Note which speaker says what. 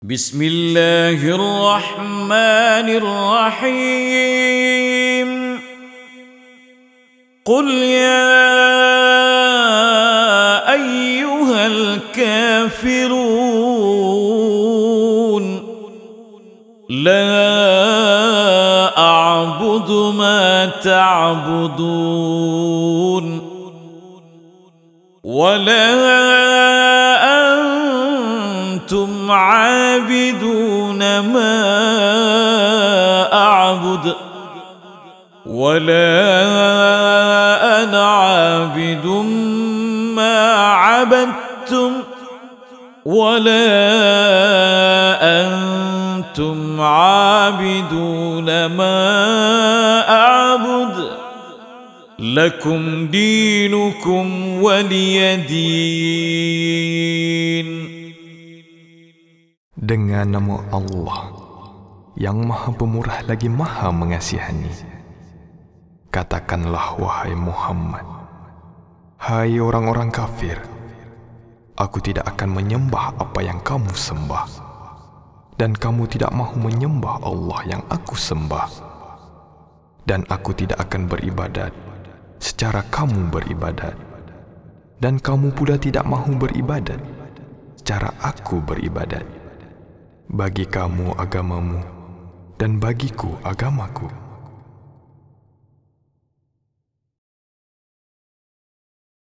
Speaker 1: بسم الله الرحمن الرحيم قل يا أيها الكافرون لا أعبد ما تعبدون ولا أنتم عابدون ما أعبد ولا أنا عابد ما عبدتم ولا أنتم عابدون ما أعبد لكم دينكم ولي دين.
Speaker 2: Dengan nama Allah yang Maha Pemurah lagi Maha Mengasihani, katakanlah wahai Muhammad, hai orang-orang kafir, aku tidak akan menyembah apa yang kamu sembah, dan kamu tidak mahu menyembah Allah yang aku sembah, dan aku tidak akan beribadat secara kamu beribadat, dan kamu pula tidak mahu beribadat secara aku beribadat. Bagi kamu agamamu dan bagiku agamaku.